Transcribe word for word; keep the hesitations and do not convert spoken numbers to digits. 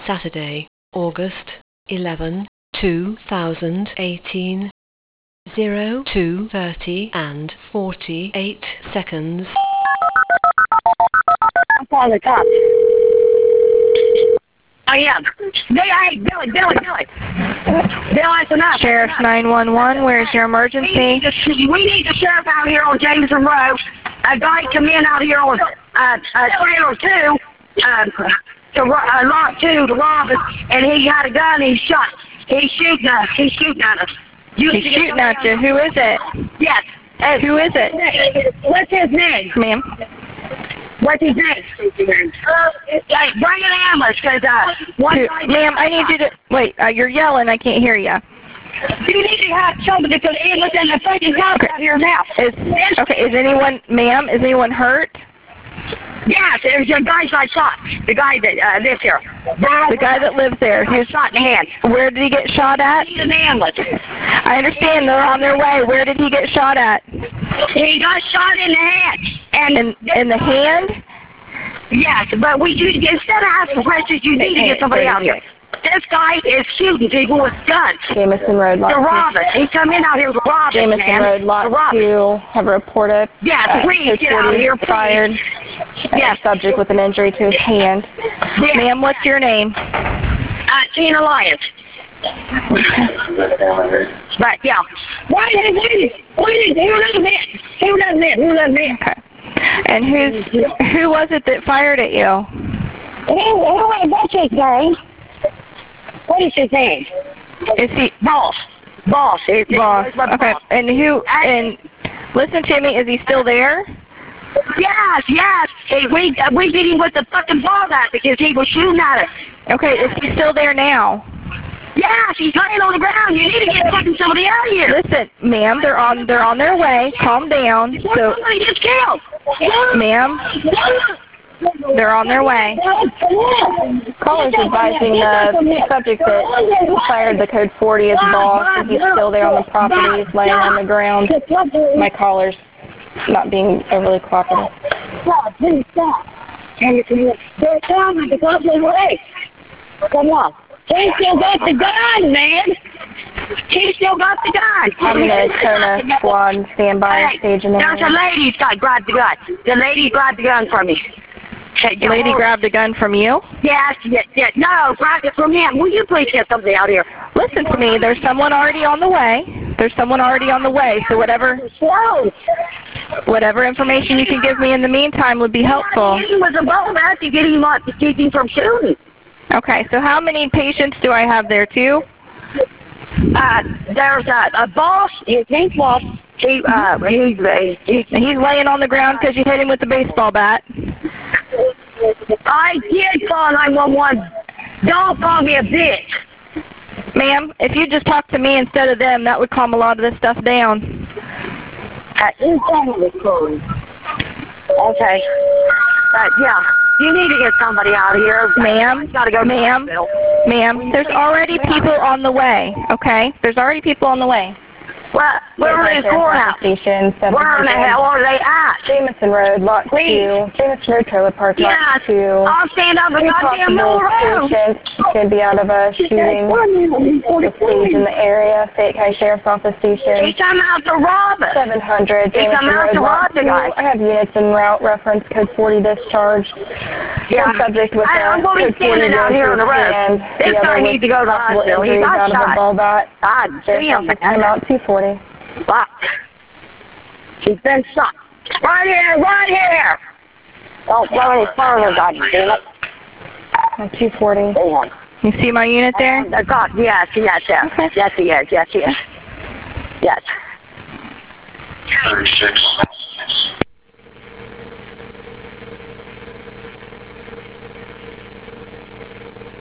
Saturday, August eleventh, two thousand eighteen, zero two thirty and forty-eight seconds. I'm calling the cops. I am. Hey, Billy, Billy, Billy. Bill, that's enough. Sheriff nine one one, where's your emergency? We need, the, we need the sheriff out here on Jameson Road. A guy come in out here on uh, uh, trailer two, um, to uh, lot two to rob us, and he had a gun and he shot. He's shooting us. He's shooting at us. You He's shooting at you. Who is it? Yes. Uh, Who is it? What's his name? Ma'am. What's his name? Uh, hey, bring an ambulance, because uh, one guy... Ma'am, I need you to... Wait, uh, you're yelling. I can't hear you. You need to have somebody to ambulance in the fucking house out here now. Is, okay, is anyone... Ma'am, is anyone hurt? Yes, there's a guy I shot. The guy that uh, lives here. The guy that lives there. He was shot in the hand. Where did he get shot at? He's an ambulance. I understand. They're on their way. Where did he get shot at? He got shot in the hand. And in, in the hand? Yes, but we you, instead of asking questions, you need to get somebody out here. This guy is shooting people with guns. Jameson Road, lot to rob us. He's coming out here to rob us, Jameson man. Road, lot two. Have a reported. Yes, uh, please get out of here, fired. Yes. Subject with an injury to his hand. Yes. Ma'am, what's your name? Uh, Tina Lyons. But yeah. Why did wait? Wait, who doesn't it? Who doesn't it? Who doesn't it? Okay. And who's who was it that fired at you? Who, what's his name? What is his name? Is he Boss? Boss. Is Boss. Boss. Okay. And who? And listen to me. Is he still there? Yes, yes. Hey, we uh, we beat him with the fucking ball bat because he was shooting at us. Okay. Is he still there now? Yes, he's laying on the ground. You need to get fucking somebody out of here. Listen, ma'am, they're on they're on their way. Calm down. So, somebody gets killed. Ma'am, they're on their way. Callers advising the subject that fired the code forty is Boss, and he's still there on the property. He's laying on the ground. My caller's not being overly cooperative. Stop, please stop. They're coming to come away. Come on. He still got the gun, man. He still got the gun. I'm going to turn a squad standby hey, stage in the There's a lady's got grabbed the gun. The lady grabbed the gun from me. The lady grabbed a gun from you? Yes, yes, yes. No, grabbed it from him. Will you please get somebody out here? Listen to me. There's someone already on the way. There's someone already on the way. So whatever whatever information you can give me in the meantime would be helpful. He was above that to get him up to keep him from shooting. Okay, so how many patients do I have there, two? Uh, there's a, a boss. His name's Boss. He, uh, he's, he's, he's laying on the ground because you hit him with the baseball bat. I did call nine one one. Don't call me a bitch. Ma'am, if you just talk to me instead of them, that would calm a lot of this stuff down. Uh, okay. Uh, yeah. You need to get somebody out of here. Ma'am, gotta go ma'am, ma'am, there's already people on the way, okay? There's already people on the way. Well, we're in the courthouse. Where in the hell are they at? Jameson Road, lot two. Jameson Road, trailer park, lot yes. two. I'll stand up and goddamn middle road. Could be out of a shooting. The stage in the area. Fayette County Sheriff's Office station. He's coming out to rob us. seven hundred. He's coming out to rob the guy. I have units en route. Reference code forty discharge. Yeah. Subject with I, I'm going to be standing out here on the road. This guy needs to go to the hospital. He got shot. God damn, man. I'm out two forty. Wow. He's been shot. Right here, right here. Don't go any further, God damn it. two forty. You see my unit there? Uh, God, yes, yes, yes. Okay. Yes, he is. Yes, he is. Yes. thirty-six.